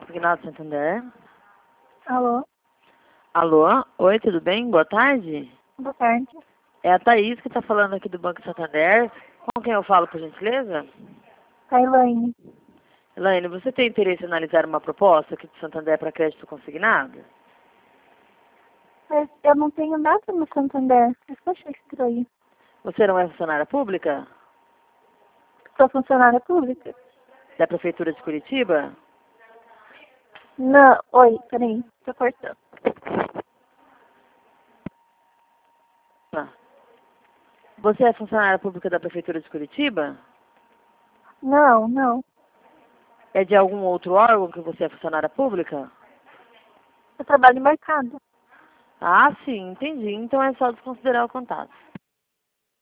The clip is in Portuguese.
Consignado Santander. Alô, Alô? Oi, tudo bem? Boa tarde. boa tarde. É a Thaís que está falando aqui do Banco Santander. Com quem eu falo, por gentileza? Elaine. Elaine, você tem interesse em analisar uma proposta aqui do Santander para crédito consignado? Mas eu não tenho nada no Santander. Isso eu achei estranho. Você não é funcionária pública? Sou funcionária pública? Da Prefeitura de Curitiba? Não. Oi, peraí. Tô cortando. Ah. Você é funcionária pública da Prefeitura de Curitiba? Não. É de algum outro órgão que você é funcionária pública? Eu trabalho em mercado. Ah, sim, entendi. Então é só desconsiderar o contato.